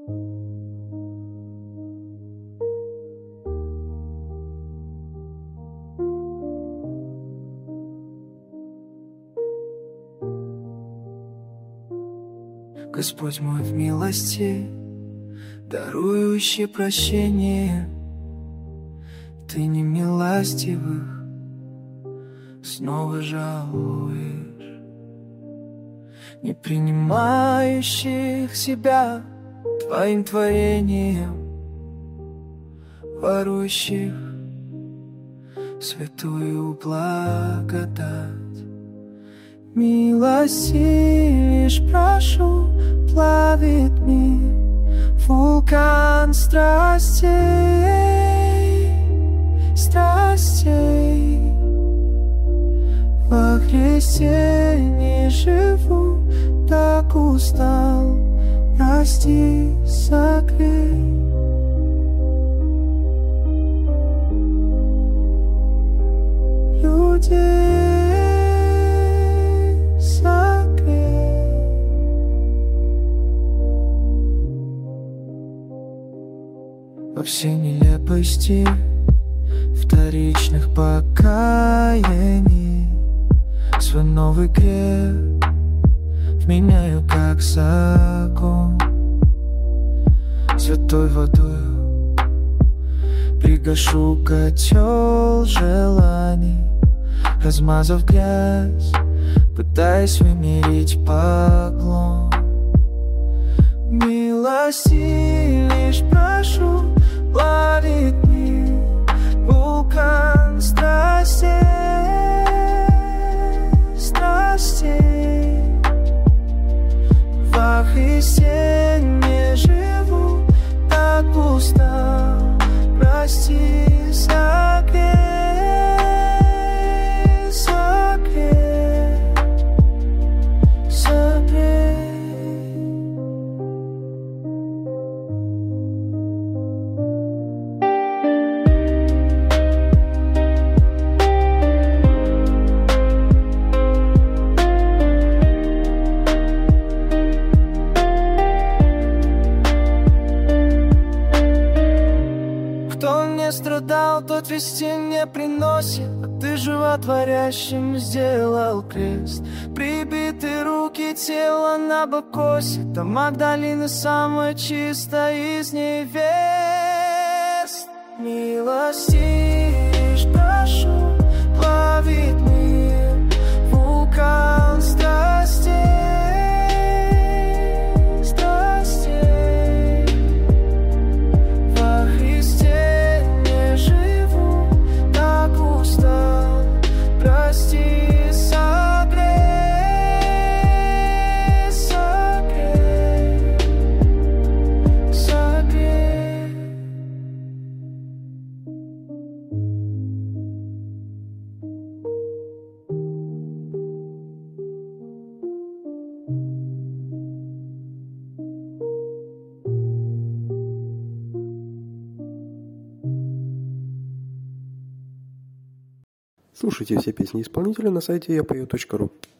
Господь мой в милости, дарующий прощение, Ты не милостивых снова жалуешь, не принимающих себя Твоим творением, ворующих святую благодать. Милости лишь прошу, плавит мир, вулкан страстей, страстей. Во Христе не живу, так устал, прости, согрей. Людей во всей нелепости вторичных покаяний свой новый грех вменяю как закон. Святой водою пригашу котел желаний, размазав грязь, пытаясь вымерить поклон. Милости лишь прошу, плавит мир, вулкан страстей, страстей. Во Христе не живу, так устал, прости, согрей, согрей, согрей. Страдал, тот вести не приносит, а ты животворящим сделал крест. Прибиты руки, тело на бокосе, да Магдалина самая чистая из невест. Милости лишь прошу, плавит мир, вулкан страстей, страстей. Во Христе прости, согрей, согрей, согрей. Слушайте все песни исполнителя на сайте yapою.ru.